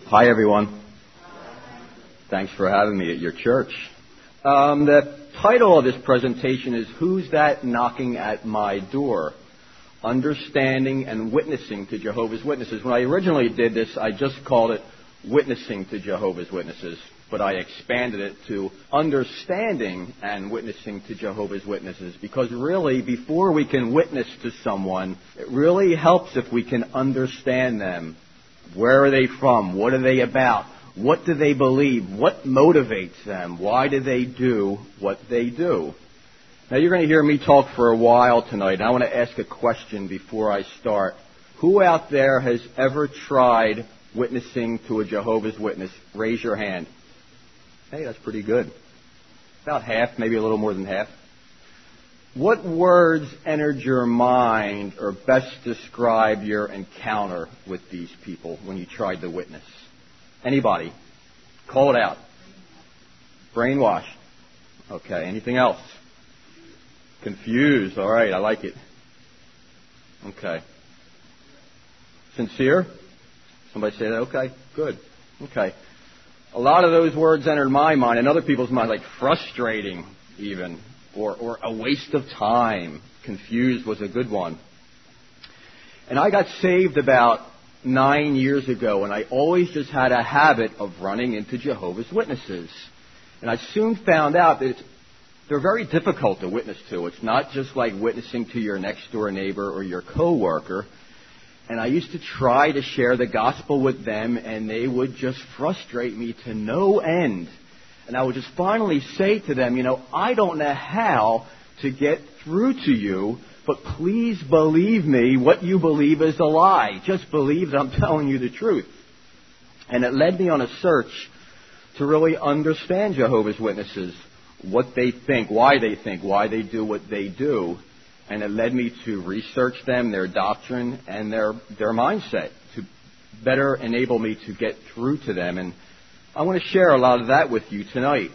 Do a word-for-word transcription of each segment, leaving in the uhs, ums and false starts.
Hi, everyone. Thanks for having me at your church. Um, the title of this presentation is Who's That Knocking at My Door? Understanding and Witnessing to Jehovah's Witnesses. When I originally did this, I just called it Witnessing to Jehovah's Witnesses, but I expanded it to Understanding and Witnessing to Jehovah's Witnesses, because really, before we can witness to someone, it really helps if we can understand them. Where are they from? What are they about? What do they believe? What motivates them? Why do they do what they do? Now, you're going to hear me talk for a while tonight. I want to ask a question before I start. Who out there has ever tried witnessing to a Jehovah's Witness? Raise your hand. Hey, that's pretty good. About half, maybe a little more than half. What words entered your mind or best describe your encounter with these people when you tried to witness? Anybody? Call it out. Brainwashed. Okay, anything else? Confused. All right, I like it. Okay. Sincere? Somebody say that? Okay, good. Okay. A lot of those words entered my mind and other people's minds, like frustrating even, or, or a waste of time. Confused was a good one. And I got saved about nine years ago, and I always just had a habit of running into Jehovah's Witnesses. And I soon found out that it's, they're very difficult to witness to. It's not just like witnessing to your next-door neighbor or your coworker. And I used to try to share the gospel with them, and they would just frustrate me to no end. And I would just finally say to them, you know, I don't know how to get through to you, but please believe me, what you believe is a lie. Just believe that I'm telling you the truth. And it led me on a search to really understand Jehovah's Witnesses, what they think, why they think, why they do what they do. And it led me to research them, their doctrine, and their, their mindset to better enable me to get through to them. And I want to share a lot of that with you tonight.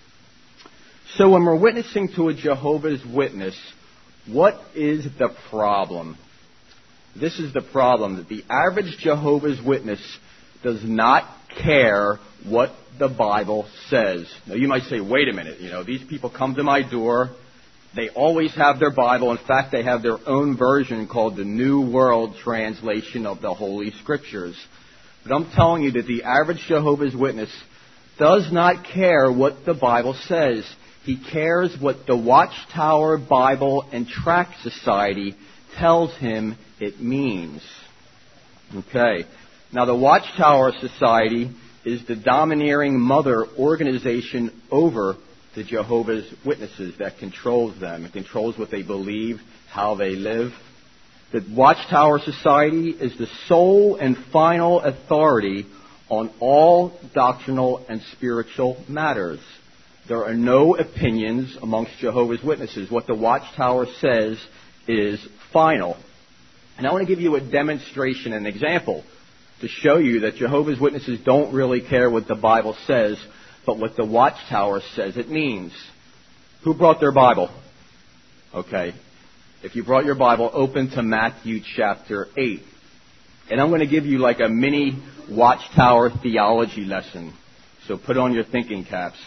So when we're witnessing to a Jehovah's Witness, what is the problem? This is the problem, that the average Jehovah's Witness does not care what the Bible says. Now, you might say, wait a minute, you know, these people come to my door. They always have their Bible. In fact, they have their own version called the New World Translation of the Holy Scriptures. But I'm telling you that the average Jehovah's Witness does not care what the Bible says. He cares what the Watchtower Bible and Tract Society tells him it means. Okay. Now, the Watchtower Society is the domineering mother organization over the Jehovah's Witnesses that controls them. It controls what they believe, how they live. The Watchtower Society is the sole and final authority on all doctrinal and spiritual matters. There are no opinions amongst Jehovah's Witnesses. What the Watchtower says is final. And I want to give you a demonstration, an example, to show you that Jehovah's Witnesses don't really care what the Bible says, but what the Watchtower says it means. Who brought their Bible? Okay. If you brought your Bible, open to Matthew chapter eight. And I'm going to give you like a mini Watchtower theology lesson. So put on your thinking caps.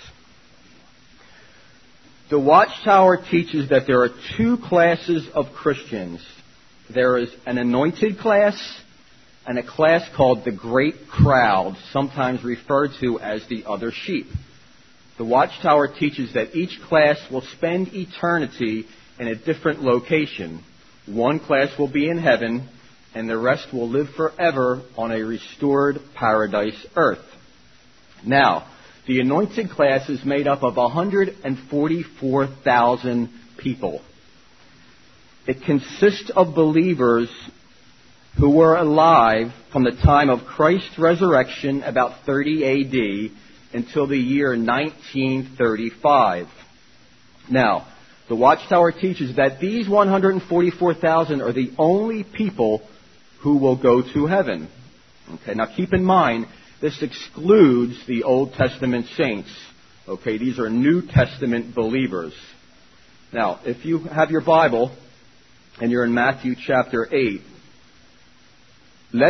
The Watchtower teaches that there are two classes of Christians. There is an anointed class and a class called the Great Crowd, sometimes referred to as the other sheep. The Watchtower teaches that each class will spend eternity in a different location. One class will be in heaven, and the rest will live forever on a restored paradise earth. Now, the anointed class is made up of one hundred forty-four thousand people. It consists of believers who were alive from the time of Christ's resurrection, about thirty A D, until the year nineteen thirty-five. Now, the Watchtower teaches that these one hundred forty-four thousand are the only people who will go to heaven. Okay, now keep in mind, this excludes the Old Testament saints. Okay, these are New Testament believers. Now, if you have your Bible and you're in Matthew chapter eight, let's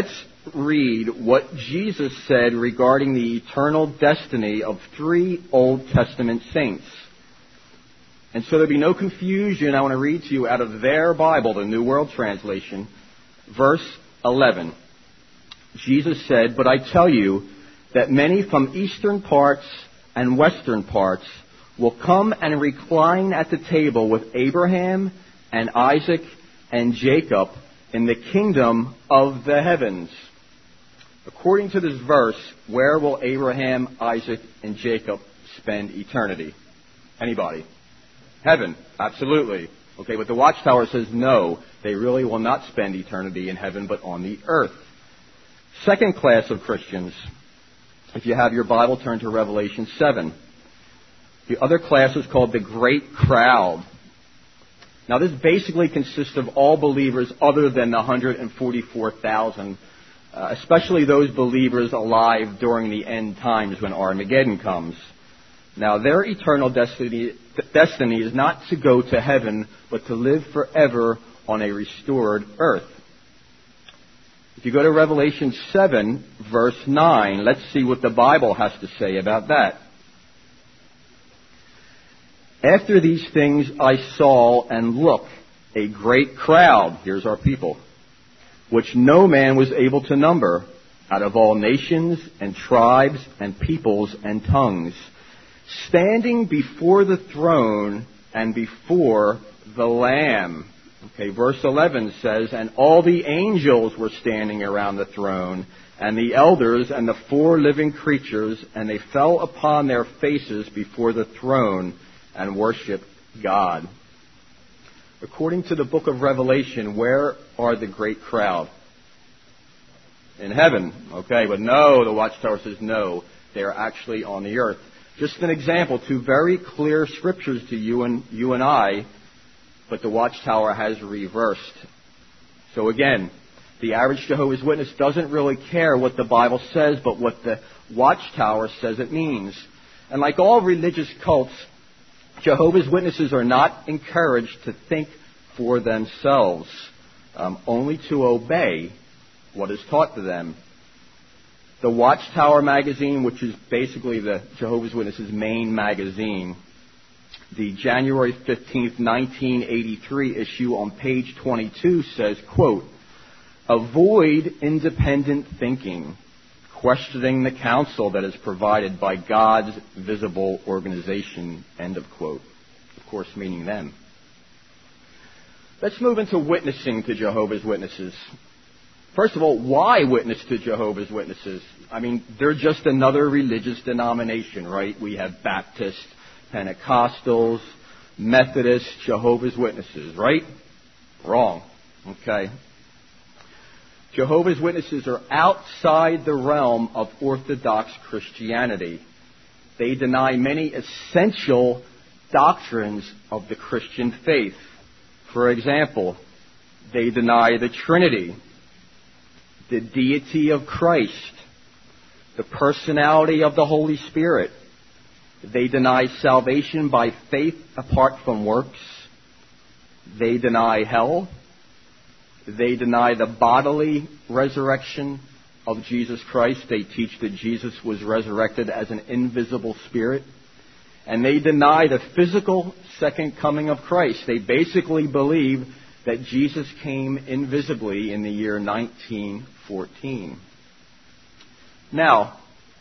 read what Jesus said regarding the eternal destiny of three Old Testament saints. And so there'll be no confusion, I want to read to you out of their Bible, the New World Translation, verse eleven. Jesus said, "But I tell you that many from eastern parts and western parts will come and recline at the table with Abraham and Isaac and Jacob in the kingdom of the heavens." According to this verse, where will Abraham, Isaac, and Jacob spend eternity? Anybody? Heaven, absolutely. Okay, but the Watchtower says no, they really will not spend eternity in heaven, but on the earth. Second class of Christians, if you have your Bible, turn to Revelation seven. The other class is called the Great Crowd. Now, this basically consists of all believers other than the one hundred forty-four thousand, uh, especially those believers alive during the end times when Armageddon comes. Now, their eternal destiny, destiny is not to go to heaven, but to live forever on a restored earth. If you go to Revelation seven, verse nine, let's see what the Bible has to say about that. "After these things I saw, and look, a great crowd," here's our people, "which no man was able to number, out of all nations and tribes and peoples and tongues, standing before the throne and before the Lamb." Okay, verse eleven says, "And all the angels were standing around the throne, and the elders and the four living creatures, and they fell upon their faces before the throne and worshiped God." According to the book of Revelation, where are the great crowd? In heaven. Okay, but no, the Watchtower says no, they are actually on the earth. Just an example, two very clear scriptures to you and you and I, but the Watchtower has reversed. So again, the average Jehovah's Witness doesn't really care what the Bible says, but what the Watchtower says it means. And like all religious cults, Jehovah's Witnesses are not encouraged to think for themselves, um, only to obey what is taught to them. The Watchtower magazine, which is basically the Jehovah's Witnesses' main magazine, the January fifteenth, nineteen eighty-three issue on page twenty-two says, quote, "Avoid independent thinking, questioning the counsel that is provided by God's visible organization," end of quote. Of course, meaning them. Let's move into witnessing to Jehovah's Witnesses. First of all, why witness to Jehovah's Witnesses? I mean, they're just another religious denomination, right? We have Baptists, Pentecostals, Methodists, Jehovah's Witnesses, right? Wrong. Okay. Jehovah's Witnesses are outside the realm of Orthodox Christianity. They deny many essential doctrines of the Christian faith. For example, they deny the Trinity, the deity of Christ, the personality of the Holy Spirit. They deny salvation by faith apart from works. They deny hell. They deny the bodily resurrection of Jesus Christ. They teach that Jesus was resurrected as an invisible spirit. And they deny the physical second coming of Christ. They basically believe that Jesus came invisibly in the year nineteen fourteen. Now,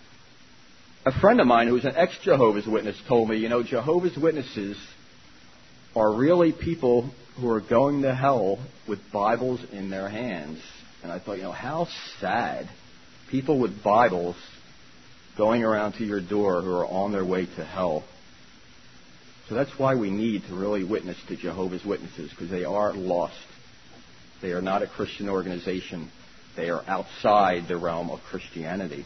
a friend of mine who was an ex-Jehovah's Witness told me, you know, Jehovah's Witnesses are really people who are going to hell with Bibles in their hands. And I thought, you know, how sad. People with Bibles going around to your door who are on their way to hell. So that's why we need to really witness to Jehovah's Witnesses, because they are lost. They are not a Christian organization. They are outside the realm of Christianity.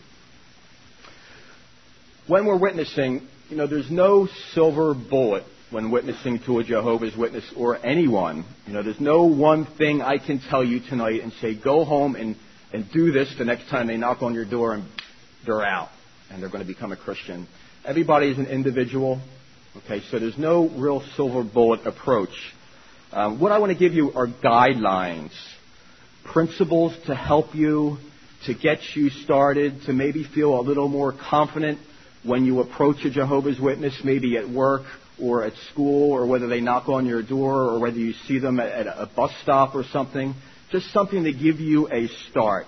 When we're witnessing, you know, there's no silver bullet when witnessing to a Jehovah's Witness or anyone. You know, there's no one thing I can tell you tonight and say, go home and, and do this the next time they knock on your door and they're out and they're going to become a Christian. Everybody is an individual. Okay, so there's no real silver bullet approach. Um, what I want to give you are guidelines, principles to help you to get you started, to maybe feel a little more confident when you approach a Jehovah's Witness, maybe at work or at school, or whether they knock on your door, or whether you see them at, at a bus stop or something. Just something to give you a start.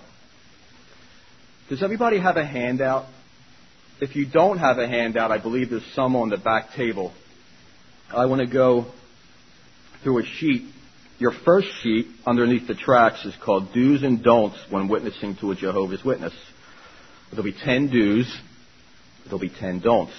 Does everybody have a handout? If you don't have a handout, I believe there's some on the back table. I want to go through a sheet. Your first sheet underneath the tracks is called Do's and Don'ts when witnessing to a Jehovah's Witness. There'll be ten do's. There'll be ten don'ts.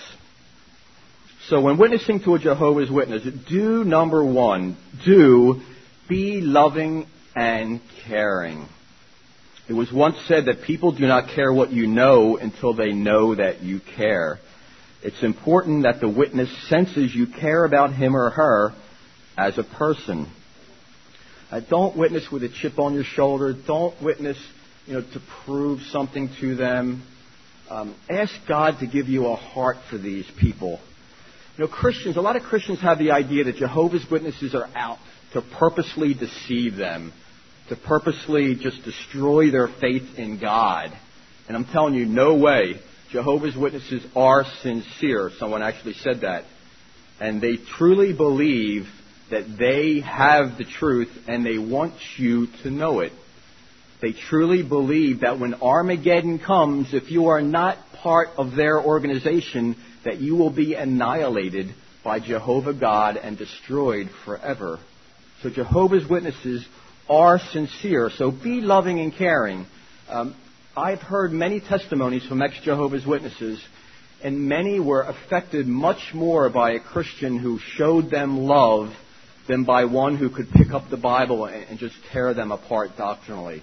So when witnessing to a Jehovah's Witness, do number one, do be loving and caring. It was once said that people do not care what you know until they know that you care. It's important that the witness senses you care about him or her as a person. Uh, don't witness with a chip on your shoulder. Don't witness, you know, to prove something to them. Um, ask God to give you a heart for these people. You know, Christians, a lot of Christians have the idea that Jehovah's Witnesses are out to purposely deceive them, to purposely just destroy their faith in God. And I'm telling you, no way. Jehovah's Witnesses are sincere. Someone actually said that. And they truly believe that they have the truth and they want you to know it. They truly believe that when Armageddon comes, if you are not part of their organization, that you will be annihilated by Jehovah God and destroyed forever. So Jehovah's Witnesses are sincere. So be loving and caring. Um, I've heard many testimonies from ex-Jehovah's Witnesses, and many were affected much more by a Christian who showed them love than by one who could pick up the Bible and, and just tear them apart doctrinally.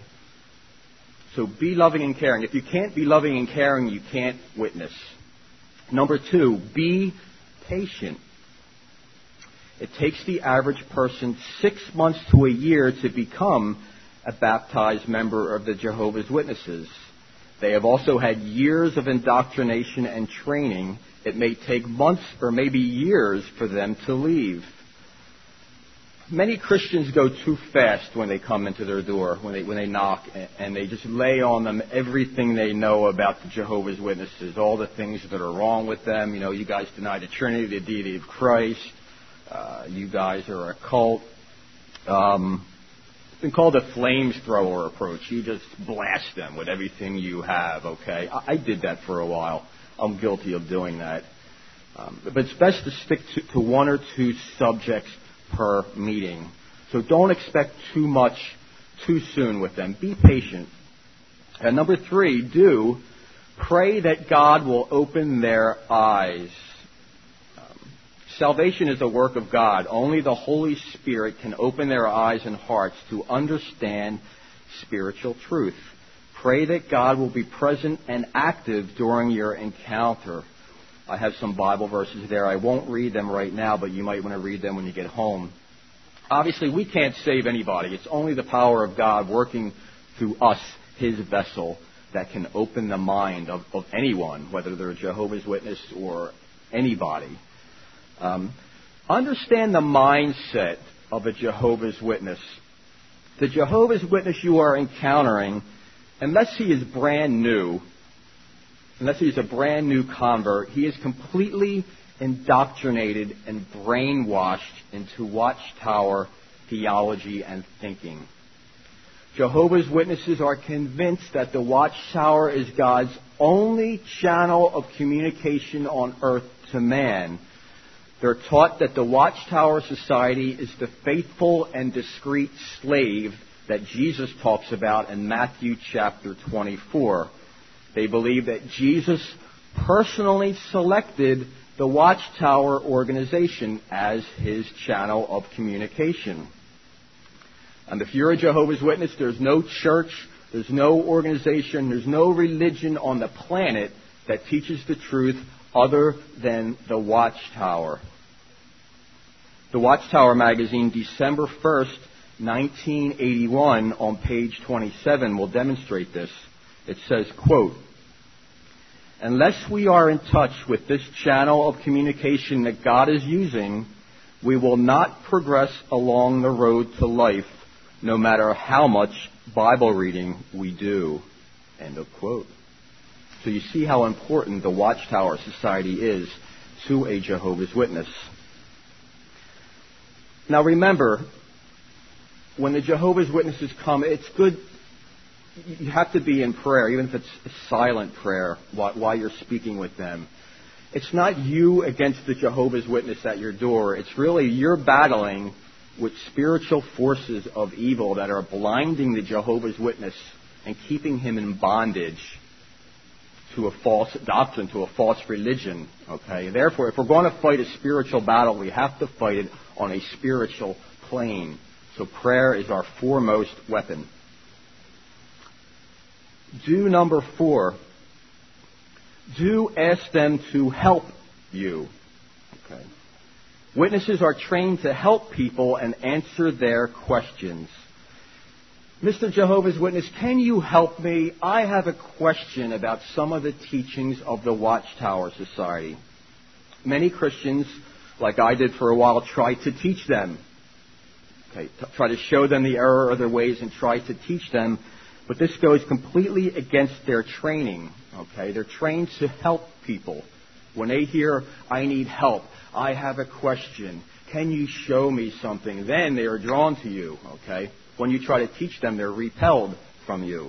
So be loving and caring. If you can't be loving and caring, you can't witness. Number two, be patient. It takes the average person six months to a year to become a baptized member of the Jehovah's Witnesses. They have also had years of indoctrination and training. It may take months or maybe years for them to leave. Many Christians go too fast when they come into their door, when they when they knock, and they just lay on them everything they know about the Jehovah's Witnesses, all the things that are wrong with them. You know, you guys deny the Trinity, the deity of Christ. Uh, you guys are a cult. Um, it's been called a flamethrower approach. You just blast them with everything you have, okay? I, I did that for a while. I'm guilty of doing that. Um, but it's best to stick to, to one or two subjects per meeting. So don't expect too much too soon with them. Be patient. And number three, do pray that God will open their eyes. Um, salvation is a work of God. Only the Holy Spirit can open their eyes and hearts to understand spiritual truth. Pray that God will be present and active during your encounter. I have some Bible verses there. I won't read them right now, but you might want to read them when you get home. Obviously, we can't save anybody. It's only the power of God working through us, His vessel, that can open the mind of, of anyone, whether they're a Jehovah's Witness or anybody. Um, understand the mindset of a Jehovah's Witness. The Jehovah's Witness you are encountering, unless he is brand new, unless he's a brand new convert, he is completely indoctrinated and brainwashed into Watchtower theology and thinking. Jehovah's Witnesses are convinced that the Watchtower is God's only channel of communication on earth to man. They're taught that the Watchtower Society is the faithful and discreet slave that Jesus talks about in Matthew chapter twenty-four. They believe that Jesus personally selected the Watchtower organization as his channel of communication. And if you're a Jehovah's Witness, there's no church, there's no organization, there's no religion on the planet that teaches the truth other than the Watchtower. The Watchtower magazine, December first, nineteen eighty-one, on page twenty-seven, will demonstrate this. It says, quote, "Unless we are in touch with this channel of communication that God is using, we will not progress along the road to life, no matter how much Bible reading we do." End of quote. So you see how important the Watchtower Society is to a Jehovah's Witness. Now remember, when the Jehovah's Witnesses come, it's good, you have to be in prayer, even if it's a silent prayer, while you're speaking with them. It's not you against the Jehovah's Witness at your door. It's really you're battling with spiritual forces of evil that are blinding the Jehovah's Witness and keeping him in bondage to a false doctrine, to a false religion. Okay? Therefore, if we're going to fight a spiritual battle, we have to fight it on a spiritual plane. So prayer is our foremost weapon. Do number four. Do ask them to help you. Okay. Witnesses are trained to help people and answer their questions. Mister Jehovah's Witness, can you help me? I have a question about some of the teachings of the Watchtower Society. Many Christians, like I did for a while, try to teach them. Okay, t- try to show them the error of their ways and try to teach them. But this goes completely against their training. Okay, they're trained to help people. When they hear, I need help, I have a question, can you show me something? Then they are drawn to you. Okay, when you try to teach them, they're repelled from you.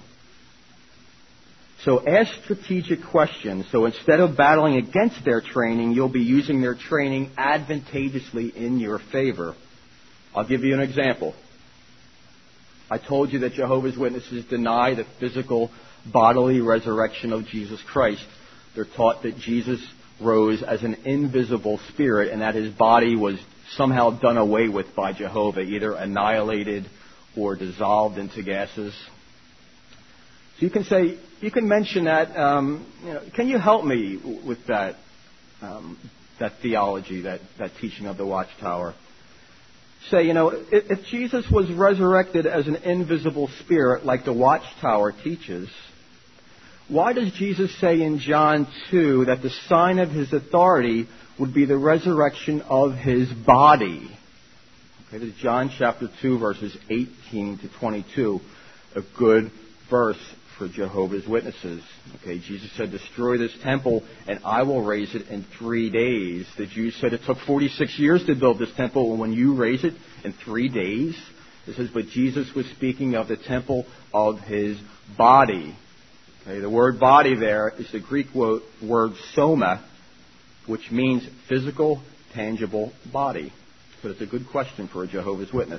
So ask strategic questions. So instead of battling against their training, you'll be using their training advantageously in your favor. I'll give you an example. I told you that Jehovah's Witnesses deny the physical bodily resurrection of Jesus Christ. They're taught that Jesus rose as an invisible spirit and that his body was somehow done away with by Jehovah, either annihilated or dissolved into gases. So you can say, you can mention that, um, you know, can you help me with that, um, that theology, that, that teaching of the Watchtower? Say, you know, if, if Jesus was resurrected as an invisible spirit like the Watchtower teaches, why does Jesus say in John two that the sign of his authority would be the resurrection of his body? Okay, this is John chapter two, verses eighteen to twenty-two, a good verse for Jehovah's Witnesses. Okay, Jesus said, destroy this temple and I will raise it in three days. The Jews said it took forty-six years to build this temple, and when you raise it in three days, it says, but Jesus was speaking of the temple of his body. Okay, the word body there is the Greek word, word soma, which means physical, tangible body. So it's a good question for a Jehovah's Witness.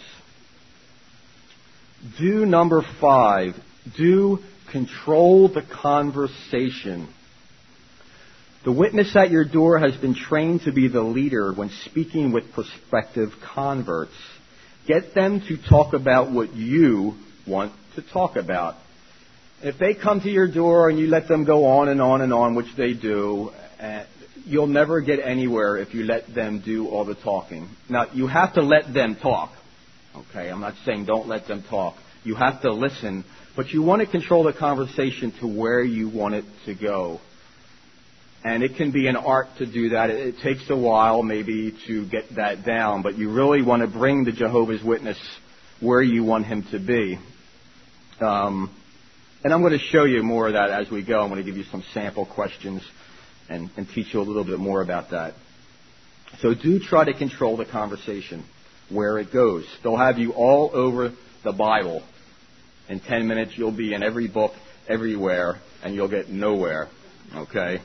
Do number five, do control the conversation. The witness at your door has been trained to be the leader when speaking with prospective converts. Get them to talk about what you want to talk about. If they come to your door and you let them go on and on and on, which they do, uh, you'll never get anywhere if you let them do all the talking. Now, you have to let them talk. Okay, I'm not saying don't let them talk. You have to listen, but you want to control the conversation to where you want it to go. And it can be an art to do that. It, it takes a while maybe to get that down, but you really want to bring the Jehovah's Witness where you want him to be. Um, and I'm going to show you more of that as we go. I'm going to give you some sample questions and, and teach you a little bit more about that. So do try to control the conversation where it goes. They'll have you all over the Bible. In ten minutes, you'll be in every book, everywhere, and you'll get nowhere. Okay?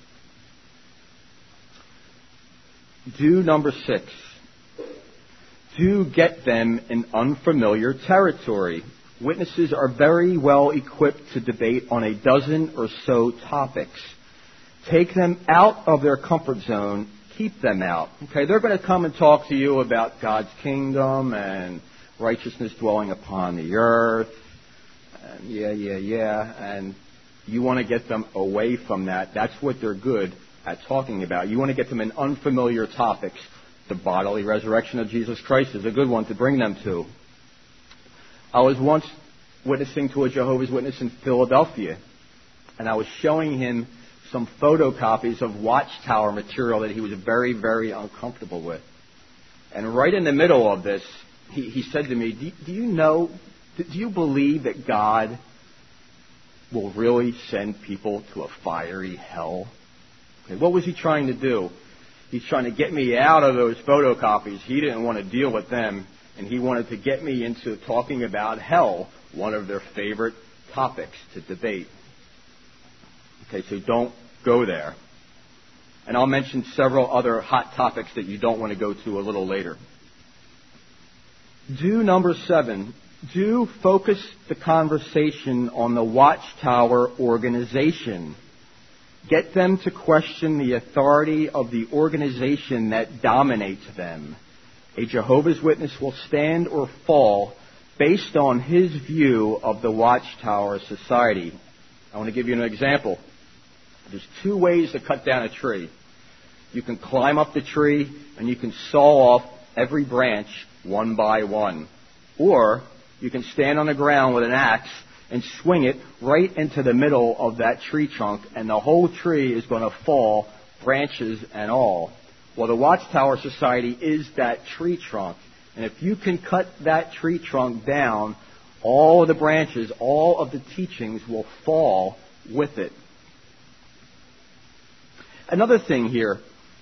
Do number six. Do get them in unfamiliar territory. Witnesses are very well equipped to debate on a dozen or so topics. Take them out of their comfort zone. Keep them out. Okay, they're going to come and talk to you about God's kingdom and righteousness dwelling upon the earth. And yeah, yeah, yeah. And you want to get them away from that. That's what they're good at talking about. You want to get them in unfamiliar topics. The bodily resurrection of Jesus Christ is a good one to bring them to. I was once witnessing to a Jehovah's Witness in Philadelphia, and I was showing him some photocopies of Watchtower material that he was very, very uncomfortable with. And right in the middle of this, he, he said to me, do, do you know, do you believe that God will really send people to a fiery hell. Okay, what was he trying to do? He's trying to get me out of those photocopies. He didn't want to deal with them, and he wanted to get me into talking about hell, one of their favorite topics to debate. Okay, so don't go there. And I'll mention several other hot topics that you don't want to go to a little later. Do number seven. Do focus the conversation on the Watchtower organization. Get them to question the authority of the organization that dominates them. A Jehovah's Witness will stand or fall based on his view of the Watchtower Society. I want to give you an example. There's two ways to cut down a tree. You can climb up the tree and you can saw off every branch one by one. Or you can stand on the ground with an axe and swing it right into the middle of that tree trunk, and the whole tree is going to fall, branches and all. Well, the Watchtower Society is that tree trunk. And if you can cut that tree trunk down, all of the branches, all of the teachings will fall with it. Another thing here,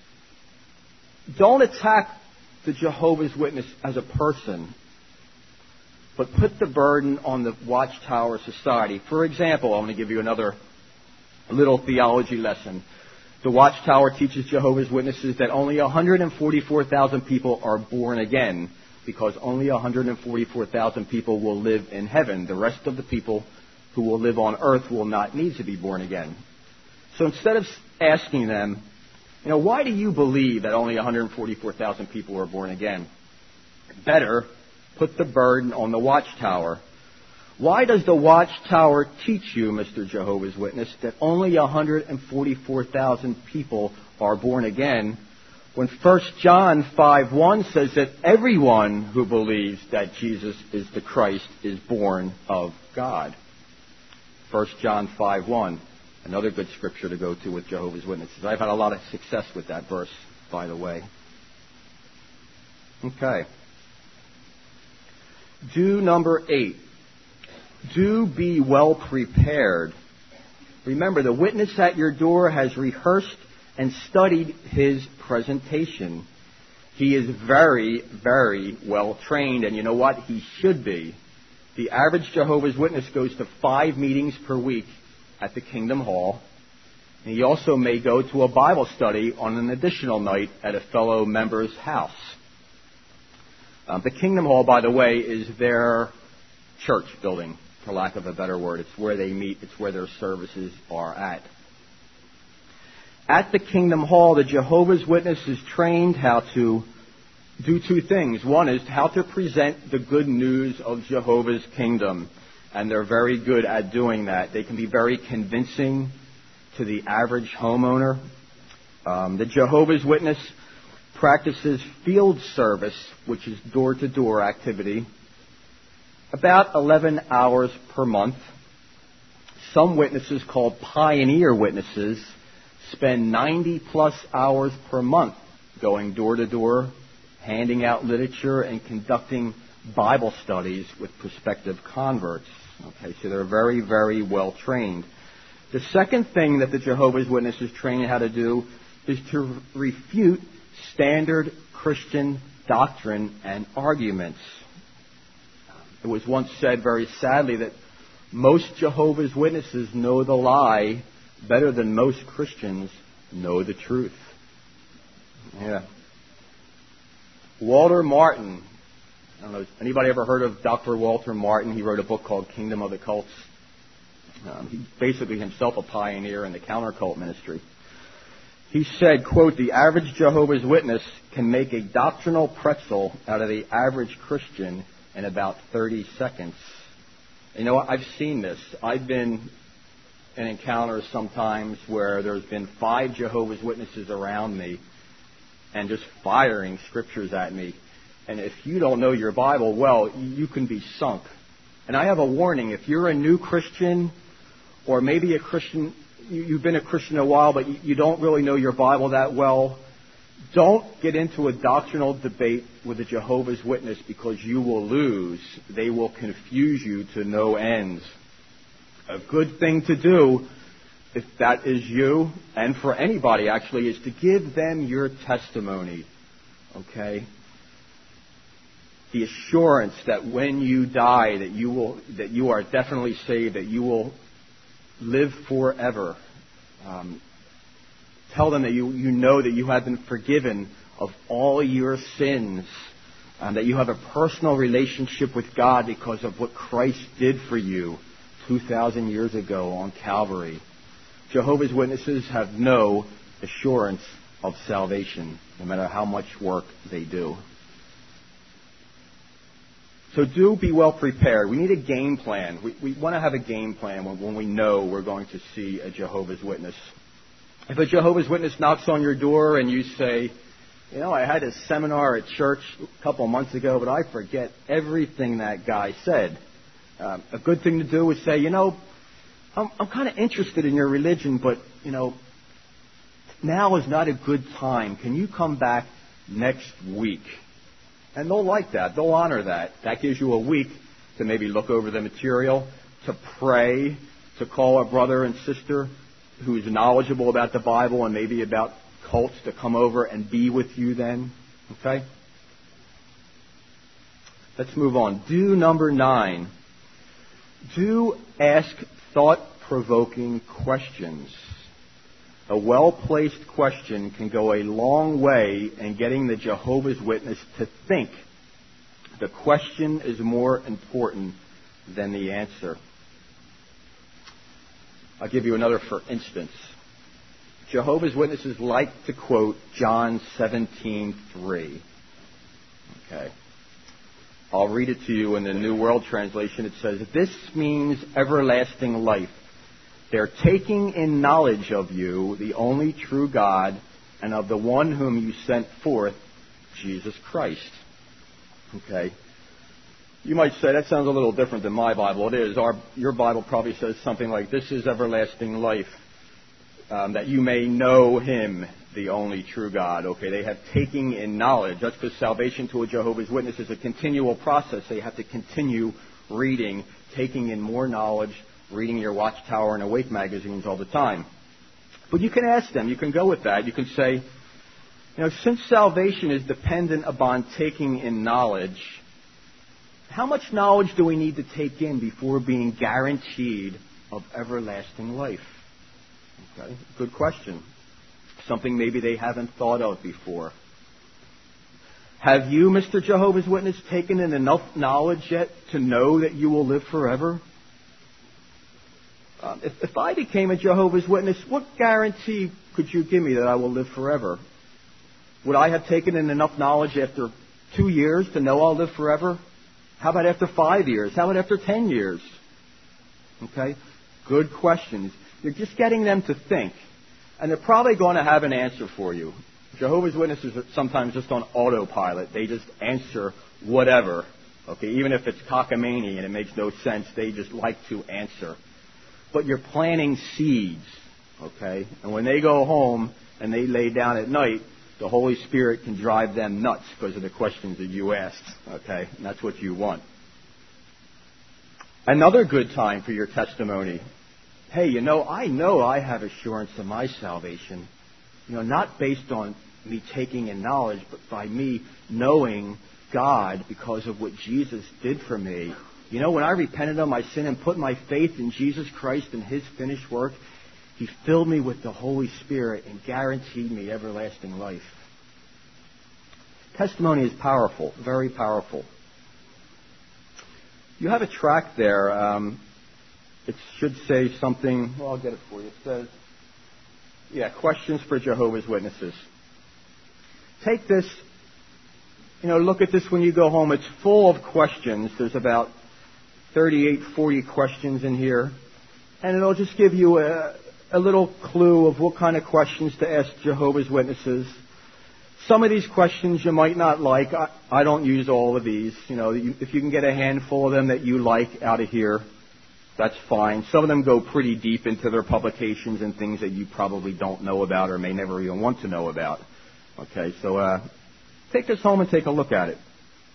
don't attack the Jehovah's Witness as a person, but put the burden on the Watchtower Society. For example, I'm going to give you another little theology lesson. The Watchtower teaches Jehovah's Witnesses that only one hundred forty-four thousand people are born again, because only one hundred forty-four thousand people will live in heaven. The rest of the people who will live on earth will not need to be born again. So instead of asking them, you know, why do you believe that only one hundred forty-four thousand people are born again? Better put the burden on the Watchtower. Why does the Watchtower teach you, Mister Jehovah's Witness, that only one hundred forty-four thousand people are born again, when First John five one says that everyone who believes that Jesus is the Christ is born of God? First John five one, another good scripture to go to with Jehovah's Witnesses. I've had a lot of success with that verse, by the way. Okay. Do number eight. Do be well prepared. Remember, the witness at your door has rehearsed and studied his presentation. He is very, very well trained, and you know what? He should be. The average Jehovah's Witness goes to five meetings per week at the Kingdom Hall. And he also may go to a Bible study on an additional night at a fellow member's house. Um, the Kingdom Hall, by the way, is their church building, for lack of a better word. It's where they meet. It's where their services are at. At the Kingdom Hall, the Jehovah's Witness is trained how to do two things. One is how to present the good news of Jehovah's kingdom, and they're very good at doing that. They can be very convincing to the average homeowner. Um, the Jehovah's Witness practices field service, which is door-to-door activity, about eleven hours per month. Some witnesses, called pioneer witnesses, spend ninety plus hours per month going door-to-door, handing out literature, and conducting Bible studies with prospective converts. Okay, so they're very, very well trained. The second thing that the Jehovah's Witnesses train how to do is to refute standard Christian doctrine and arguments. It was once said very sadly that most Jehovah's Witnesses know the lie better than most Christians know the truth. Yeah. Walter Martin. I don't know, anybody ever heard of Doctor Walter Martin? He wrote a book called Kingdom of the Cults. Um, he's basically himself a pioneer in the counter-cult ministry. He said, quote, "The average Jehovah's Witness can make a doctrinal pretzel out of the average Christian in about thirty seconds. You know what? I've seen this. I've been in encounters sometimes where there's been five Jehovah's Witnesses around me and just firing scriptures at me. And if you don't know your Bible well, you can be sunk. And I have a warning. If you're a new Christian, or maybe a Christian, you've been a Christian a while, but you don't really know your Bible that well, don't get into a doctrinal debate with a Jehovah's Witness, because you will lose. They will confuse you to no end. a good thing to do, if that is you, and for anybody actually, is to give them your testimony. Okay? The assurance that when you die, that you will, that you are definitely saved, that you will live forever. Um, tell them that you, you know that you have been forgiven of all your sins, and that you have a personal relationship with God because of what Christ did for you two thousand years ago on Calvary. Jehovah's Witnesses have no assurance of salvation, no matter how much work they do. So do be well prepared. We need a game plan. We, we want to have a game plan when, when we know we're going to see a Jehovah's Witness. If a Jehovah's Witness knocks on your door and you say, you know, I had a seminar at church a couple of months ago, but I forget everything that guy said. Um, a good thing to do is say, you know, I'm, I'm kind of interested in your religion, but, you know, now is not a good time. Can you come back next week? And they'll like that. They'll honor that. That gives you a week to maybe look over the material, to pray, to call a brother and sister who's knowledgeable about the Bible and maybe about cults to come over and be with you then. Okay? Let's move on. Do number nine. Do ask thought-provoking questions. A well-placed question can go a long way in getting the Jehovah's Witness to think. The question is more important than the answer. I'll give you another for instance. Jehovah's Witnesses like to quote John seventeen three. Okay. I'll read it to you in the New World Translation. It says, "This means everlasting life. They're taking in knowledge of you, the only true God, and of the one whom you sent forth, Jesus Christ." Okay. You might say, that sounds a little different than my Bible. It is. Our, your Bible probably says something like, "This is everlasting life, um, that you may know Him, the only true God." Okay, they have taking in knowledge. That's because salvation to a Jehovah's Witness is a continual process. They have to continue reading, taking in more knowledge, reading your Watchtower and Awake magazines all the time. But you can ask them. You can go with that. You can say, you know, since salvation is dependent upon taking in knowledge, how much knowledge do we need to take in before being guaranteed of everlasting life? Okay, good question. Something maybe they haven't thought of before. Have you, Mister Jehovah's Witness, taken in enough knowledge yet to know that you will live forever? Um, if, if I became a Jehovah's Witness, what guarantee could you give me that I will live forever? Would I have taken in enough knowledge after two years to know I'll live forever? How about after five years? How about after ten years? Okay? Good questions. You're just getting them to think. And they're probably going to have an answer for you. Jehovah's Witnesses are sometimes just on autopilot. They just answer whatever. Okay? Even if it's cockamamie and it makes no sense, they just like to answer. But you're planting seeds, okay? And when they go home and they lay down at night, the Holy Spirit can drive them nuts because of the questions that you asked, okay? And that's what you want. Another good time for your testimony. Hey, you know, I know I have assurance of my salvation, you know, not based on me taking in knowledge, but by me knowing God because of what Jesus did for me. You know, when I repented of my sin and put my faith in Jesus Christ and His finished work, He filled me with the Holy Spirit and guaranteed me everlasting life. Testimony is powerful, very powerful. You have a tract there. Um, it should say something. Well, I'll get it for you. It says, yeah, questions for Jehovah's Witnesses. Take this, you know, look at this when you go home. It's full of questions. There's about thirty-eight, forty questions in here. And it'll just give you a, a little clue of what kind of questions to ask Jehovah's Witnesses. Some of these questions you might not like. I, I don't use all of these. You know, you, if you can get a handful of them that you like out of here, that's fine. Some of them go pretty deep into their publications and things that you probably don't know about or may never even want to know about. Okay, so uh, take this home and take a look at it.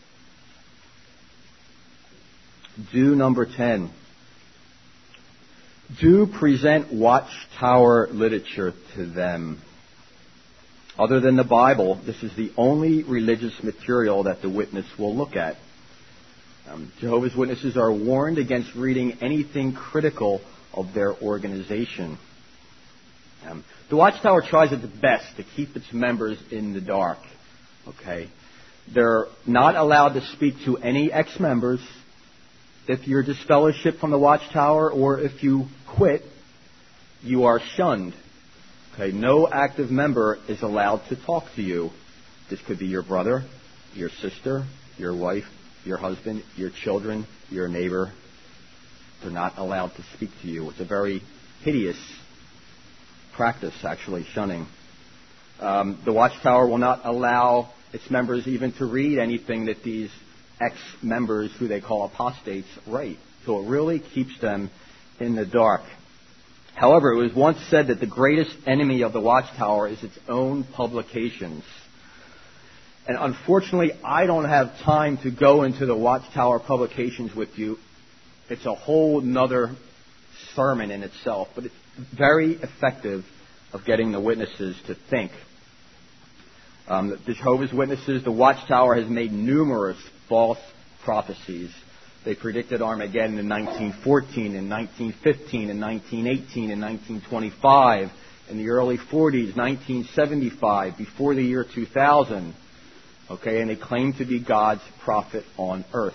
Do number ten. Do present Watchtower literature to them. Other than the Bible, this is the only religious material that the witness will look at. Um, Jehovah's Witnesses are warned against reading anything critical of their organization. Um, the Watchtower tries its best to keep its members in the dark. Okay, they're not allowed to speak to any ex-members. If you're disfellowshipped from the Watchtower or if you quit, you are shunned. Okay, no active member is allowed to talk to you. This could be your brother, your sister, your wife, your husband, your children, your neighbor. They're not allowed to speak to you. It's a very hideous practice, actually, shunning. Um, the Watchtower will not allow its members even to read anything that these ex-members, who they call apostates, write. So it really keeps them in the dark. However, it was once said that the greatest enemy of the Watchtower is its own publications. And unfortunately, I don't have time to go into the Watchtower publications with you. It's a whole nother sermon in itself, but it's very effective of getting the witnesses to think. Um, the Jehovah's Witnesses, the Watchtower has made numerous false prophecies. They predicted Armageddon in nineteen fourteen, in nineteen fifteen, in nineteen eighteen, in nineteen twenty-five, in the early forties, nineteen seventy-five, before the year two thousand. Okay, and they claim to be God's prophet on earth.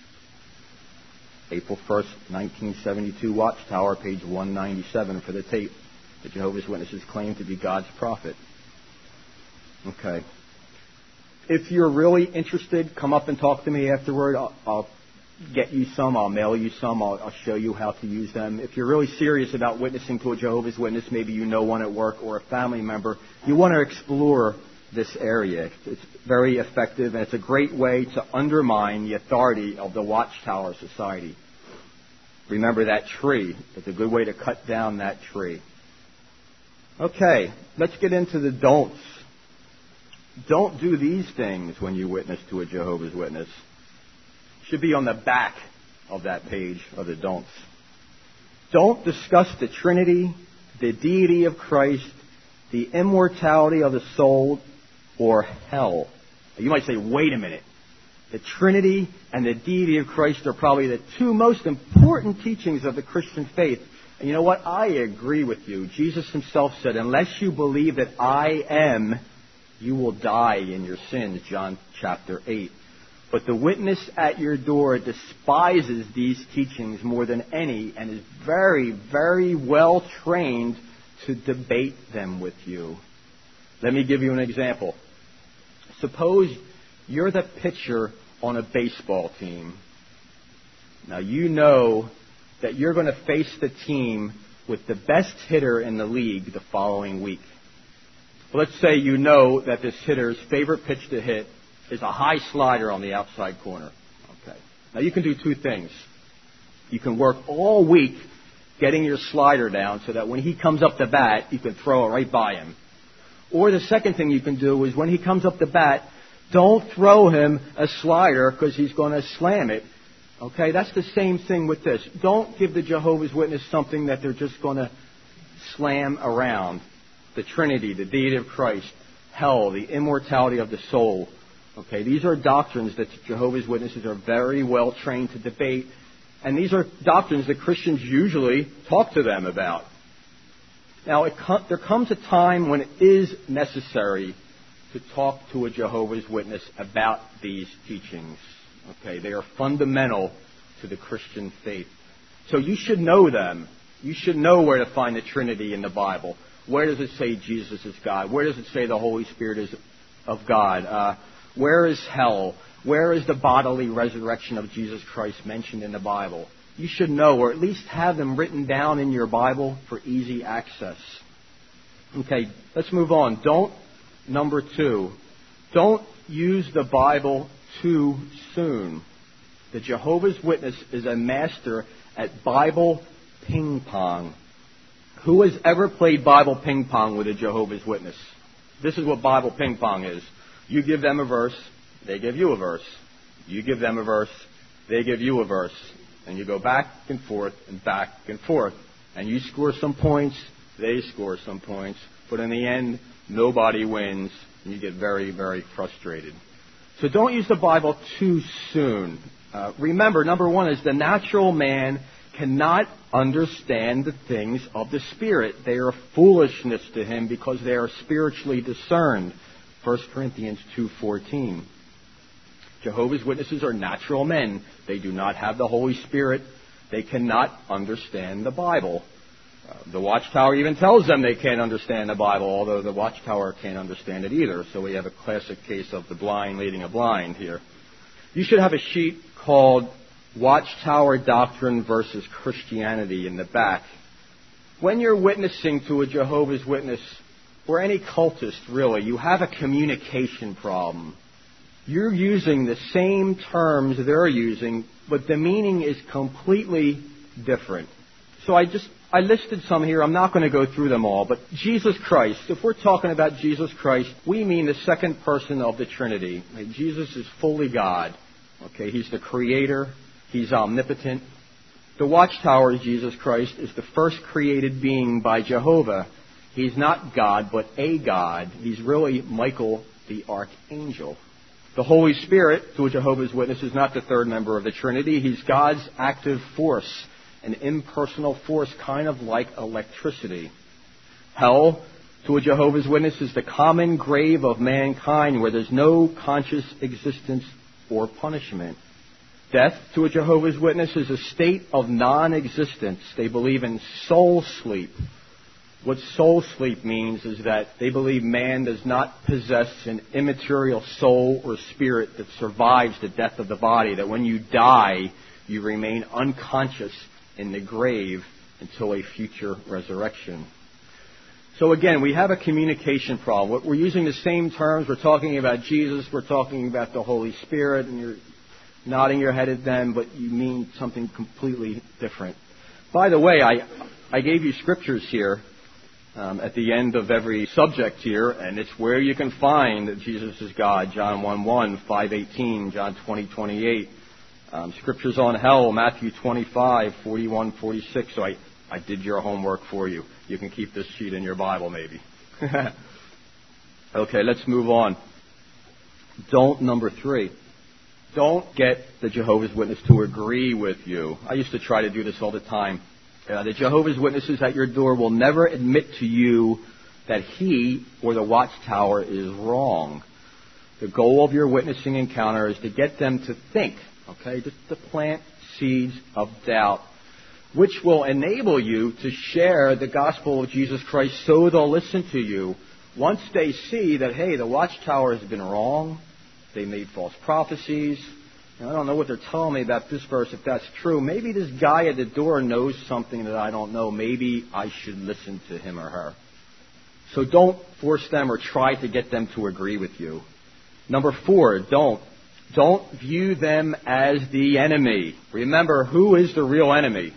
April first, nineteen seventy-two, Watchtower, page one ninety-seven for the tape. The Jehovah's Witnesses claim to be God's prophet. Okay. If you're really interested, come up and talk to me afterward. I'll, I'll get you some. I'll mail you some. I'll, I'll show you how to use them. If you're really serious about witnessing to a Jehovah's Witness, maybe you know one at work or a family member, you want to explore this area. It's very effective, and it's a great way to undermine the authority of the Watchtower Society. Remember that tree. It's a good way to cut down that tree. Okay, let's get into the don'ts. Don't do these things when you witness to a Jehovah's Witness. It should be on the back of that page of the don'ts. Don't discuss the Trinity, the deity of Christ, the immortality of the soul, or hell. You might say, wait a minute. The Trinity and the deity of Christ are probably the two most important teachings of the Christian faith. And you know what? I agree with you. Jesus himself said, unless you believe that I am, you will die in your sins, John chapter eight. But the witness at your door despises these teachings more than any and is very, very well trained to debate them with you. Let me give you an example. Suppose you're the pitcher on a baseball team. Now you know that you're going to face the team with the best hitter in the league the following week. Let's say you know that this hitter's favorite pitch to hit is a high slider on the outside corner. Okay. Now you can do two things. You can work all week getting your slider down so that when he comes up to bat, you can throw it right by him. Or the second thing you can do is when he comes up to bat, don't throw him a slider because he's going to slam it. Okay, that's the same thing with this. Don't give the Jehovah's Witness something that they're just going to slam around. The Trinity, the deity of Christ, hell, the immortality of the soul. Okay, these are doctrines that Jehovah's Witnesses are very well trained to debate, and these are doctrines that Christians usually talk to them about. Now, it com- there comes a time when it is necessary to talk to a Jehovah's Witness about these teachings. Okay, they are fundamental to the Christian faith. So you should know them. You should know where to find the Trinity in the Bible. Where does it say Jesus is God? Where does it say the Holy Spirit is of God? Uh, where is hell? Where is the bodily resurrection of Jesus Christ mentioned in the Bible? You should know, or at least have them written down in your Bible for easy access. Okay, let's move on. Don't, number two, don't use the Bible too soon. The Jehovah's Witness is a master at Bible ping pong. Who has ever played Bible ping pong with a Jehovah's Witness? This is what Bible ping pong is. You give them a verse, they give you a verse. You give them a verse, they give you a verse. And you go back and forth and back and forth. And you score some points, they score some points, but in the end, nobody wins, and you get very, very frustrated. So don't use the Bible too soon. Uh, remember, number one is the natural man cannot understand the things of the Spirit. They are foolishness to him because they are spiritually discerned. First Corinthians two fourteen. Jehovah's Witnesses are natural men. They do not have the Holy Spirit. They cannot understand the Bible. Uh, the Watchtower even tells them they can't understand the Bible, although the Watchtower can't understand it either. So we have a classic case of the blind leading a blind here. You should have a sheet called Watchtower Doctrine versus Christianity in the back. When you're witnessing to a Jehovah's Witness, or any cultist really, you have a communication problem. You're using the same terms they're using, but the meaning is completely different. So I just, I listed some here. I'm not going to go through them all, but Jesus Christ, if we're talking about Jesus Christ, we mean the second person of the Trinity. Jesus is fully God. Okay, he's the creator. He's omnipotent. The Watchtower of Jesus Christ is the first created being by Jehovah. He's not God, but a God. He's really Michael the Archangel. The Holy Spirit, to a Jehovah's Witness, is not the third member of the Trinity. He's God's active force, an impersonal force, kind of like electricity. Hell, to a Jehovah's Witness, is the common grave of mankind where there's no conscious existence or punishment. Death, to a Jehovah's Witness, is a state of non-existence. They believe in soul sleep. What soul sleep means is that they believe man does not possess an immaterial soul or spirit that survives the death of the body, that when you die, you remain unconscious in the grave until a future resurrection. So again, we have a communication problem. We're using the same terms. We're talking about Jesus. We're talking about the Holy Spirit, and you're nodding your head at them, but you mean something completely different. By the way, I, I gave you scriptures here um, at the end of every subject here, and it's where you can find that Jesus is God. John one one, five eighteen, John twenty twenty-eight. Um, scriptures on hell, Matthew twenty-five, forty-one, forty-six. So I, I did your homework for you. You can keep this sheet in your Bible, maybe. Okay, let's move on. Don't, number three. Don't get the Jehovah's Witness to agree with you. I used to try to do this all the time. Uh, the Jehovah's Witnesses at your door will never admit to you that he or the Watchtower is wrong. The goal of your witnessing encounter is to get them to think, okay, just to plant seeds of doubt, which will enable you to share the gospel of Jesus Christ so they'll listen to you. Once they see that, hey, the Watchtower has been wrong, they made false prophecies. Now, I don't know what they're telling me about this verse, if that's true. Maybe this guy at the door knows something that I don't know. Maybe I should listen to him or her. So don't force them or try to get them to agree with you. Number four, don't. Don't view them as the enemy. Remember, who is the real enemy?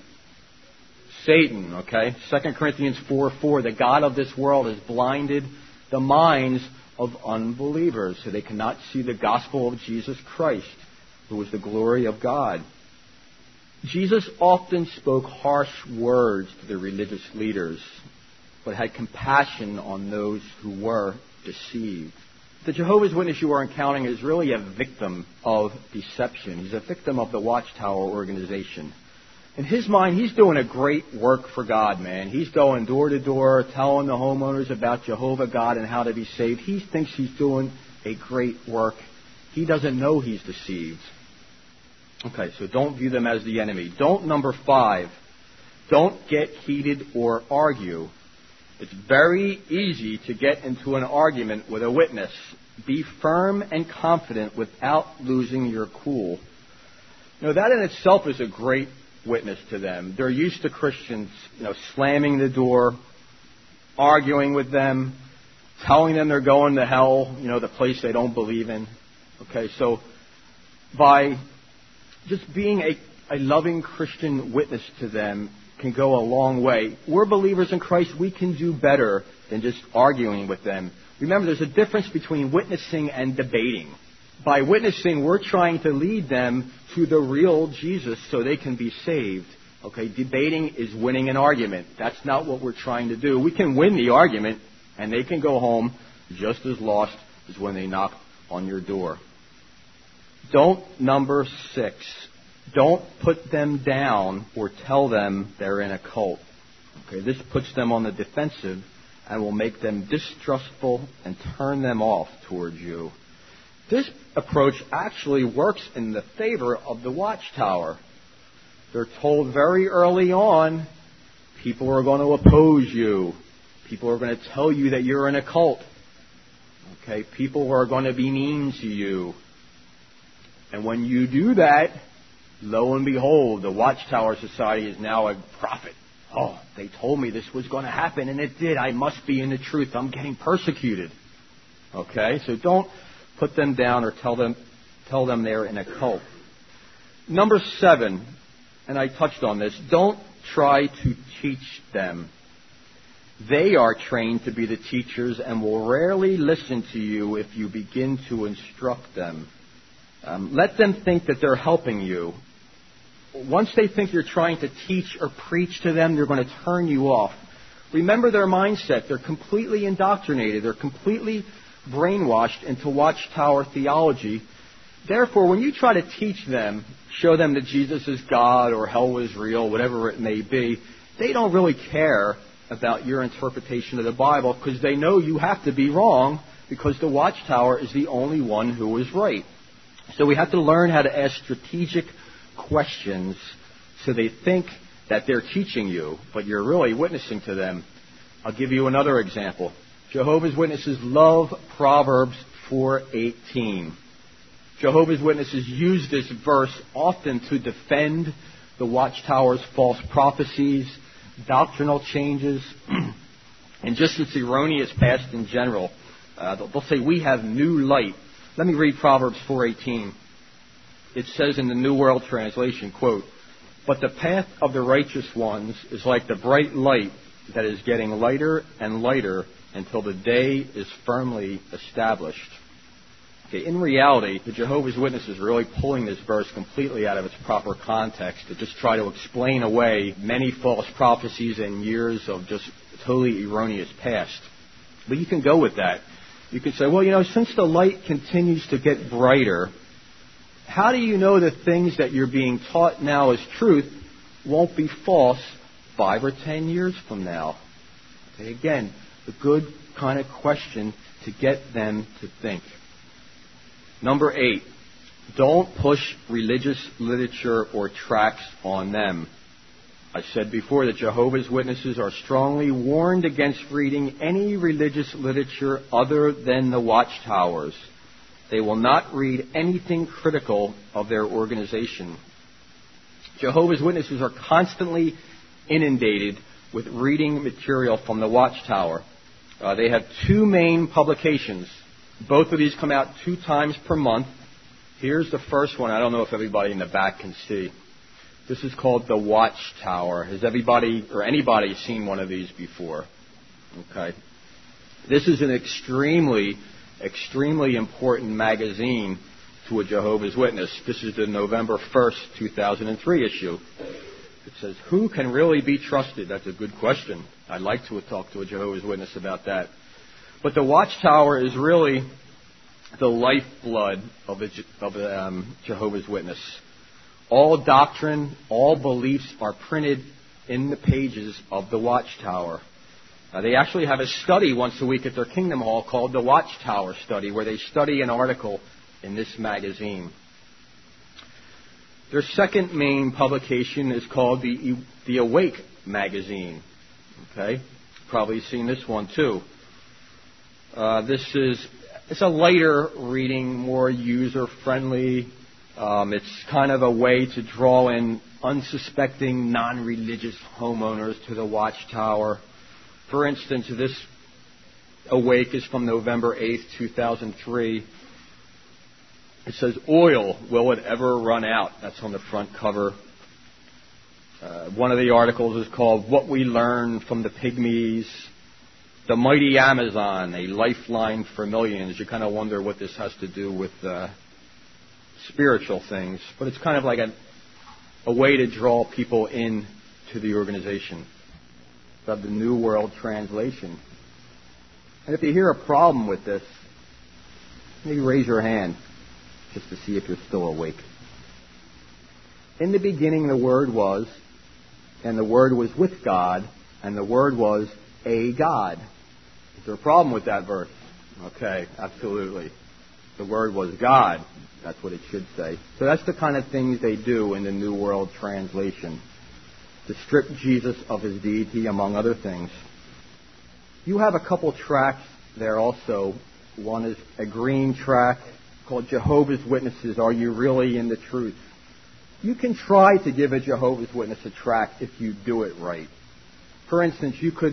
Satan, okay? Second Corinthians four four, the God of this world has blinded the minds of unbelievers, so they cannot see the gospel of Jesus Christ, who is the glory of God. Jesus often spoke harsh words to the religious leaders, but had compassion on those who were deceived. The Jehovah's Witness you are encountering is really a victim of deception. He's a victim of the Watchtower organization. In his mind, he's doing a great work for God, man. He's going door to door, telling the homeowners about Jehovah God and how to be saved. He thinks he's doing a great work. He doesn't know he's deceived. Okay, so don't view them as the enemy. Don't, number five, don't get heated or argue. It's very easy to get into an argument with a witness. Be firm and confident without losing your cool. Now, that in itself is a great witness to them. They're used to Christians, you know, slamming the door, arguing with them, telling them they're going to hell, you know, the place they don't believe in. Okay, so by just being a, a loving Christian witness to them can go a long way. We're believers in Christ. We can do better than just arguing with them. Remember, there's a difference between witnessing and debating. By witnessing, we're trying to lead them to the real Jesus so they can be saved. Okay, debating is winning an argument. That's not what we're trying to do. We can win the argument, and they can go home just as lost as when they knock on your door. Don't, number six, don't put them down or tell them they're in a cult. Okay, this puts them on the defensive and will make them distrustful and turn them off towards you. This approach actually works in the favor of the Watchtower. They're told very early on, people are going to oppose you. People are going to tell you that you're in a cult. Okay, people are going to be mean to you. And when you do that, lo and behold, the Watchtower Society is now a prophet. Oh, they told me this was going to happen, and it did. I must be in the truth. I'm getting persecuted. Okay, so don't put them down or tell them tell them they're in a cult. Number seven, and I touched on this, don't try to teach them. They are trained to be the teachers and will rarely listen to you if you begin to instruct them. Um, let them think that they're helping you. Once they think you're trying to teach or preach to them, they're going to turn you off. Remember their mindset. They're completely indoctrinated. They're completely brainwashed into Watchtower theology. Therefore, when you try to teach them, show them that Jesus is God or hell was real, whatever it may be, they don't really care about your interpretation of the Bible because they know you have to be wrong because the Watchtower is the only one who is right. So we have to learn how to ask strategic questions so they think that they're teaching you, but you're really witnessing to them. I'll give you another example. Jehovah's Witnesses love Proverbs four eighteen. Jehovah's Witnesses use this verse often to defend the Watchtower's false prophecies, doctrinal changes, and just its erroneous past in general. Uh, they'll say, we have new light. Let me read Proverbs four eighteen. It says in the New World Translation, quote, but the path of the righteous ones is like the bright light that is getting lighter and lighter until the day is firmly established. Okay, in reality, the Jehovah's Witnesses are really pulling this verse completely out of its proper context to just try to explain away many false prophecies and years of just totally erroneous past. But you can go with that. You can say, well, you know, since the light continues to get brighter, how do you know the things that you're being taught now as truth won't be false five or ten years from now? Okay, again, a good kind of question to get them to think. Number eight, don't push religious literature or tracts on them. I said before that Jehovah's Witnesses are strongly warned against reading any religious literature other than the Watchtowers. They will not read anything critical of their organization. Jehovah's Witnesses are constantly inundated with reading material from the Watchtower. Uh, they have two main publications. Both of these come out two times per month. Here's the first one. I don't know if everybody in the back can see. This is called The Watchtower. Has everybody or anybody seen one of these before? Okay. This is an extremely, extremely important magazine to a Jehovah's Witness. This is the November first, two thousand three issue. It says, who can really be trusted? That's a good question. I'd like to talk to a Jehovah's Witness about that. But the Watchtower is really the lifeblood of a, of a um, Jehovah's Witness. All doctrine, all beliefs are printed in the pages of the Watchtower. Uh, they actually have a study once a week at their Kingdom Hall called the Watchtower Study, where they study an article in this magazine. Their second main publication is called the, the Awake magazine. Okay, probably seen this one too. Uh, this is it's a lighter reading, more user-friendly. Um, it's kind of a way to draw in unsuspecting, non-religious homeowners to the Watchtower. For instance, this Awake is from November eighth, two thousand three. It says, oil, will it ever run out? That's on the front cover. Uh, one of the articles is called What We Learned from the Pygmies. The Mighty Amazon, a lifeline for millions. You kind of wonder what this has to do with uh, spiritual things. But it's kind of like a a way to draw people in to the organization of the New World Translation. And if you hear a problem with this, maybe raise your hand just to see if you're still awake. In the beginning the Word was, and the Word was with God, and the Word was a God. Is there a problem with that verse? Okay, absolutely. The Word was God. That's what it should say. So that's the kind of things they do in the New World Translation, to strip Jesus of his deity, among other things. You have a couple tracts there also. One is a green tract called Jehovah's Witnesses, Are You Really in the Truth? You can try to give a Jehovah's Witness a tract if you do it right. For instance, you could,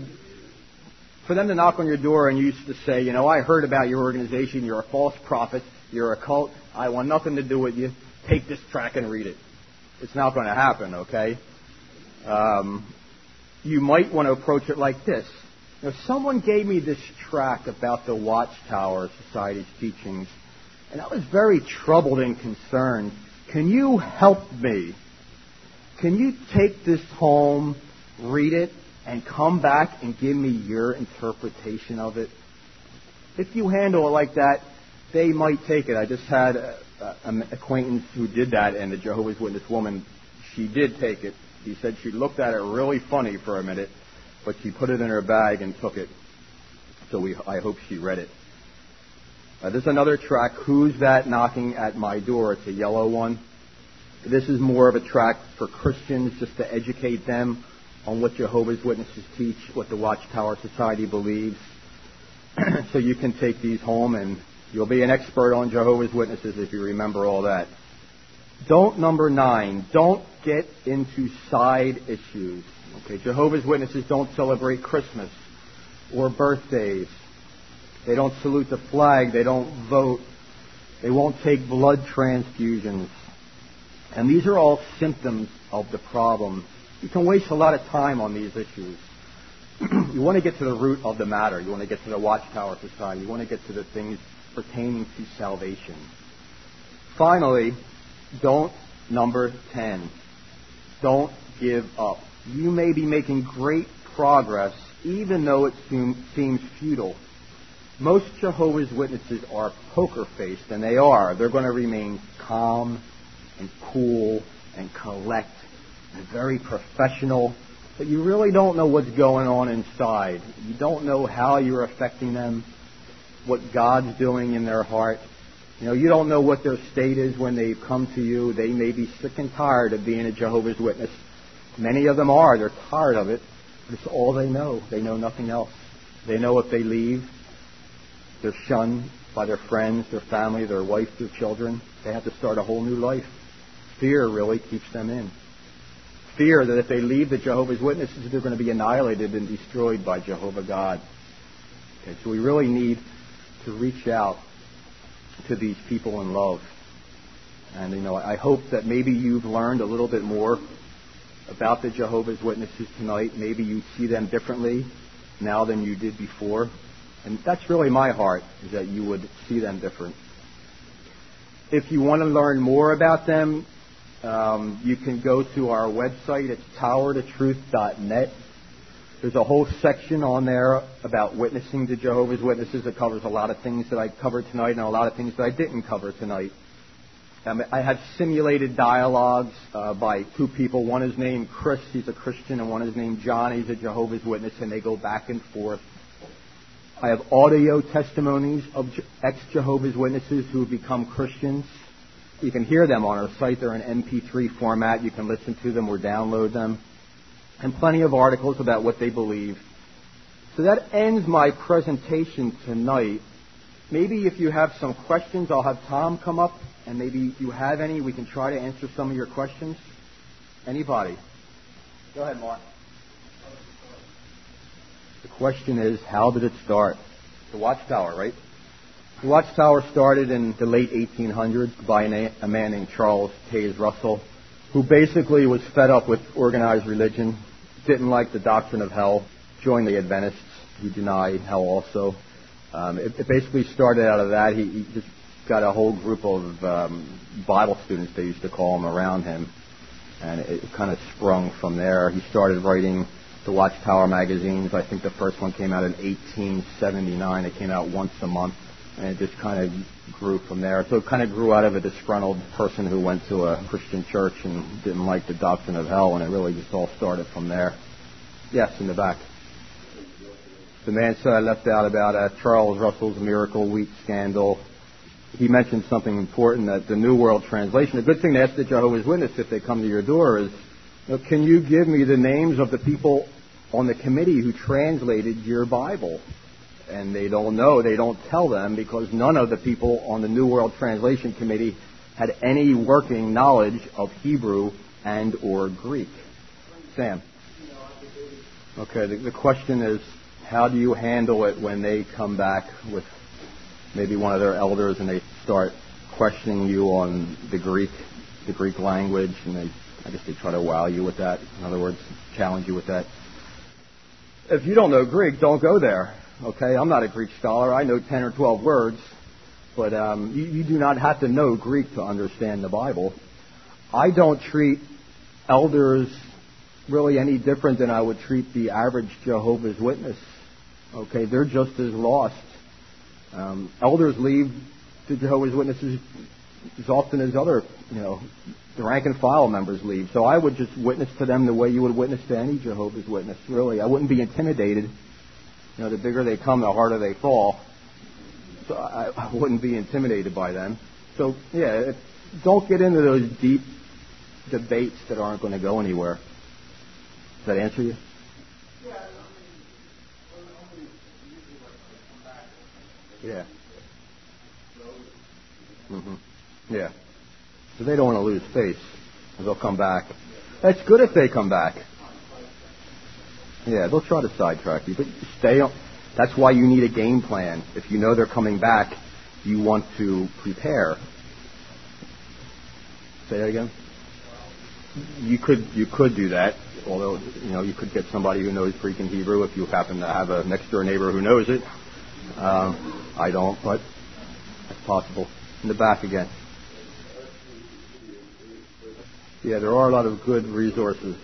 for them to knock on your door and you used to say, you know, I heard about your organization, you're a false prophet, you're a cult, I want nothing to do with you, take this tract and read it. It's not going to happen, okay? Um, you might want to approach it like this. Now, someone gave me this tract about the Watchtower Society's teachings, and I was very troubled and concerned. Can you help me? Can you take this home, read it, and come back and give me your interpretation of it? If you handle it like that, they might take it. I just had an acquaintance who did that, and the Jehovah's Witness woman, she did take it. He said she looked at it really funny for a minute, but she put it in her bag and took it. So we, I hope she read it. Uh, there's another tract, Who's That Knocking at My Door? It's a yellow one. This is more of a tract for Christians, just to educate them on what Jehovah's Witnesses teach, what the Watchtower Society believes. So you can take these home and you'll be an expert on Jehovah's Witnesses if you remember all that. Don't, number nine, don't get into side issues. Okay, Jehovah's Witnesses don't celebrate Christmas or birthdays. They don't salute the flag. They don't vote. They won't take blood transfusions. And these are all symptoms of the problem. You can waste a lot of time on these issues. You want to get to the root of the matter. You want to get to the Watchtower Society. You want to get to the things pertaining to salvation. Finally, don't, number ten, don't give up. You may be making great progress even though it seems futile. Most Jehovah's Witnesses are poker-faced, and they are. They're going to remain calm and cool and collect and very professional, but you really don't know what's going on inside. You don't know how you're affecting them, what God's doing in their heart. You know, you don't know what their state is when they come to you. They may be sick and tired of being a Jehovah's Witness. Many of them are. They're tired of it. But it's all they know. They know nothing else. They know if they leave, they're shunned by their friends, their family, their wife, their children. They have to start a whole new life. Fear really keeps them in. Fear that if they leave the Jehovah's Witnesses, they're going to be annihilated and destroyed by Jehovah God. Okay, so we really need to reach out to these people in love. And, you know, I hope that maybe you've learned a little bit more about the Jehovah's Witnesses tonight. Maybe you see them differently now than you did before. And that's really my heart, is that you would see them different. If you want to learn more about them, um, you can go to our website. It's tower to truth dot net. There's a whole section on there about witnessing to Jehovah's Witnesses. It covers a lot of things that I covered tonight and a lot of things that I didn't cover tonight. Um, I have simulated dialogues uh, by two people. One is named Chris, he's a Christian, and one is named John, he's a Jehovah's Witness, and they go back and forth. I have audio testimonies of ex-Jehovah's Witnesses who have become Christians. You can hear them on our site. They're in M P three format. You can listen to them or download them. And plenty of articles about what they believe. So that ends my presentation tonight. Maybe if you have some questions, I'll have Tom come up, and maybe you have any, we can try to answer some of your questions. Anybody? Go ahead, Mark. The question is, how did it start? The Watchtower, right? The Watchtower started in the late eighteen hundreds by a man named Charles Taze Russell, who basically was fed up with organized religion, didn't like the doctrine of hell, joined the Adventists. He denied hell also. Um, it, it basically started out of that. He, he just got a whole group of um, Bible students, they used to call them, around him. and it kind of sprung from there. He started writing the Watchtower magazines. I think the first one came out in eighteen seventy-nine. It came out once a month, and it just kind of grew from there. So it kind of grew out of a disgruntled person who went to a Christian church and didn't like the doctrine of hell, and it really just all started from there. Yes, in the back. The man said I left out about uh, Charles Russell's Miracle Wheat scandal. He mentioned something important, that the New World Translation. A good thing to ask the Jehovah's Witness if they come to your door is, you know, can you give me the names of the people on the committee who translated your Bible? And they don't know. They don't tell them because none of the people on the New World Translation Committee had any working knowledge of Hebrew and or Greek. Sam. Okay, the, the question is, how do you handle it when they come back with maybe one of their elders and they start questioning you on the Greek, the Greek language, and they, I guess they try to wow you with that. In other words, challenge you with that. If you don't know Greek, don't go there. Okay, I'm not a Greek scholar. I know ten or twelve words, but um, you, you do not have to know Greek to understand the Bible. I don't treat elders really any different than I would treat the average Jehovah's Witness. Okay, they're just as lost. Um, elders leave the Jehovah's Witnesses as often as other, you know, the rank and file members leave. So I would just witness to them the way you would witness to any Jehovah's Witness, really. I wouldn't be intimidated. You know, the bigger they come, the harder they fall. So I, I wouldn't be intimidated by them. So, yeah, it, don't get into those deep debates that aren't going to go anywhere. Does that answer you? Yeah. Mm-hmm. Yeah. So they don't want to lose face. They'll come back. That's good if they come back. Yeah, they'll try to sidetrack you, but stay on. That's why you need a game plan. If you know they're coming back, you want to prepare. Say that again? You could you could do that, although you know you could get somebody who knows Greek and Hebrew if you happen to have a next door neighbor who knows it. Um, I don't, but that's possible. In the back again. Yeah, there are a lot of good resources.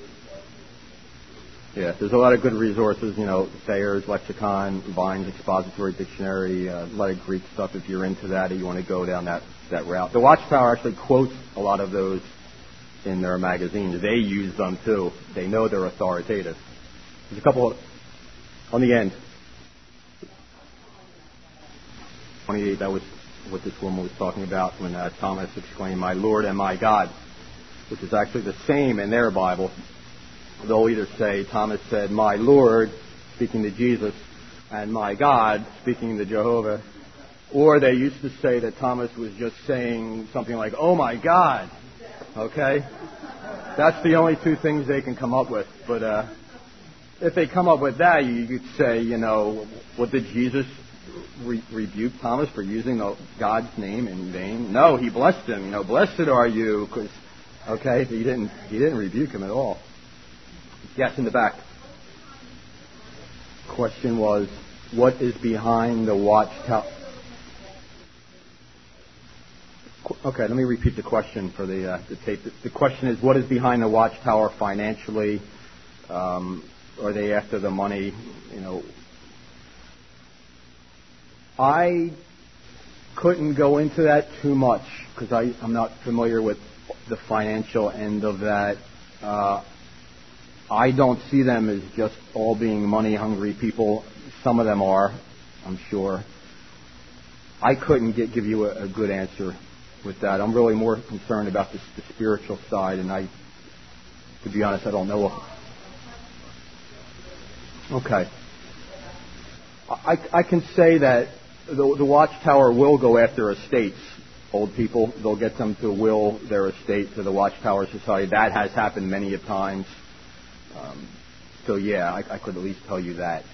Yeah, there's a lot of good resources, you know, Thayer's Lexicon, Vine's Expository Dictionary, uh, a lot of Greek stuff if you're into that or you want to go down that, that route. The Watchtower actually quotes a lot of those in their magazines. They use them too. They know they're authoritative. There's a couple of, on the end. twenty-eight, that was what this woman was talking about when uh, Thomas exclaimed, "My Lord and my God," which is actually the same in their Bible. They'll either say, Thomas said, "My Lord," speaking to Jesus, and "my God," speaking to Jehovah. Or they used to say that Thomas was just saying something like, "Oh my God." Okay? That's the only two things they can come up with. But uh, if they come up with that, you could say, you know, what did Jesus re- rebuke Thomas for using the, God's name in vain? No, he blessed him. You know, blessed are you, because, okay, he didn't, he didn't rebuke him at all. Yes, in the back. Question was, what is behind the Watchtower? Okay, let me repeat the question for the, uh, the tape. The question is, what is behind the Watchtower financially? Um, are they after the money? You know, I couldn't go into that too much because I'm not familiar with the financial end of that. Uh, I don't see them as just all being money-hungry people. Some of them are, I'm sure. I couldn't get, give you a, a good answer with that. I'm really more concerned about the, the spiritual side, and I, to be honest, I don't know. Okay. I, I can say that the, the Watchtower will go after estates. Old people, they'll get them to will their estate to the Watchtower Society. That has happened many a times. Um, so, yeah, I, I could at least tell you that.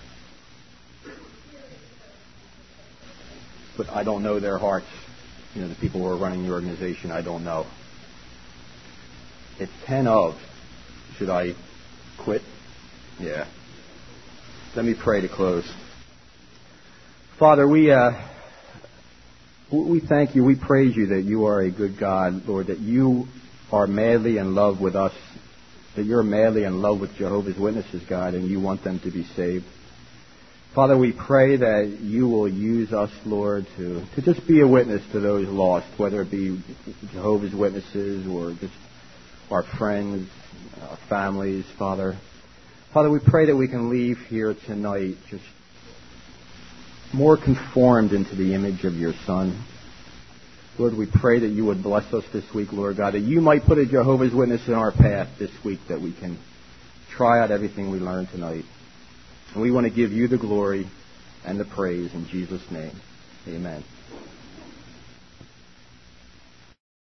But I don't know their hearts. You know, the people who are running the organization, I don't know. It's ten of. Should I quit? Yeah. Let me pray to close. Father, we uh, we thank you. We praise you that you are a good God, Lord, that you are madly in love with us, that you're madly in love with Jehovah's Witnesses, God, and you want them to be saved. Father, we pray that you will use us, Lord, to, to just be a witness to those lost, whether it be Jehovah's Witnesses or just our friends, our families, Father. Father, we pray that we can leave here tonight just more conformed into the image of your Son. Lord, we pray that you would bless us this week, Lord God, that you might put a Jehovah's Witness in our path this week, that we can try out everything we learned tonight. And we want to give you the glory and the praise in Jesus' name. Amen.